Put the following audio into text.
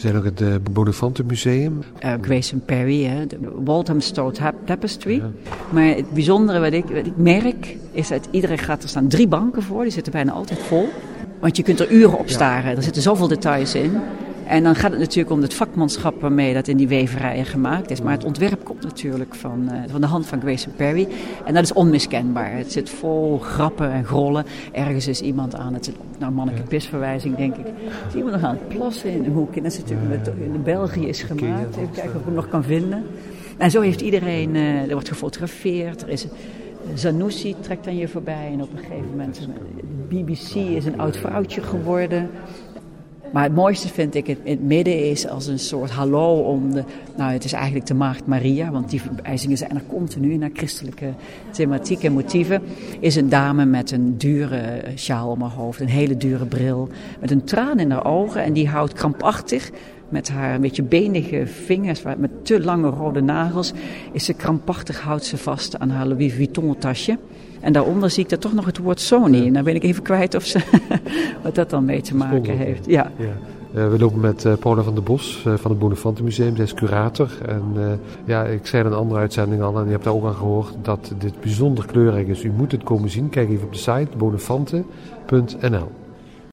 zijn ook het Bonifante Museum. Grayson Perry, de Walthamstow Tapestry. Ja. Maar het bijzondere wat ik merk is dat iedereen gaat, er staan 3 banken voor, die zitten bijna altijd vol. Want je kunt er uren op staren, er zitten zoveel details in. En dan gaat het natuurlijk om het vakmanschap waarmee dat in die weverijen gemaakt is. Maar het ontwerp komt natuurlijk van de hand van Grayson Perry. En dat is onmiskenbaar. Het zit vol grappen en grollen. Ergens is iemand aan het... manneke pisverwijzing, denk ik. Is iemand nog aan het plassen in een hoek. En dat is natuurlijk in België is gemaakt. Even kijken of ik hem nog kan vinden. En zo heeft iedereen... er wordt gefotografeerd. Er is... Zanussi trekt aan je voorbij. En op een gegeven moment... BBC is een oud vrouwtje geworden... Maar het mooiste vind ik in het midden is als een soort hallo om het is eigenlijk de Maagd Maria, want die verwijzingen zijn er continu naar christelijke thematiek en motieven. Is een dame met een dure sjaal om haar hoofd, een hele dure bril, met een traan in haar ogen en die houdt krampachtig met haar een beetje benige vingers, met te lange rode nagels, houdt ze vast aan haar Louis Vuitton tasje. En daaronder zie ik daar toch nog het woord Sony. En dan ben ik even kwijt of wat dat dan mee te maken heeft. Ja. We lopen met Paula van der Bos van het Bonifante Museum. Zij is curator. En ik zei in een andere uitzending al, en je hebt daar ook aan gehoord, dat dit bijzonder kleurrijk is. U moet het komen zien. Kijk even op de site bonifante.nl.